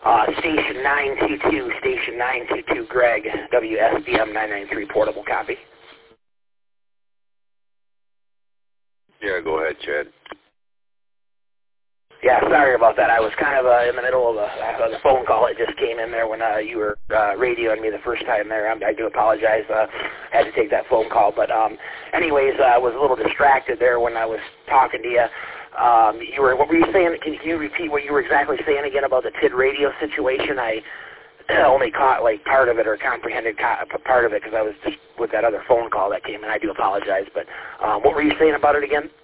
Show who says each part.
Speaker 1: Station 922, Greg, WSBM 993, portable copy.
Speaker 2: Yeah, go ahead, Chad.
Speaker 1: Yeah, sorry about that. I was kind of in the middle of the phone call. It just came in there when you were radioing me the first time there. I do apologize. Had to take that phone call. But anyways, I was a little distracted there when I was talking to you. What were you saying? Can you repeat what you were exactly saying again about the TID radio situation? I only caught like part of it or comprehended part of it because I was just with that other phone call that came in. I do apologize. But what were you saying about it again?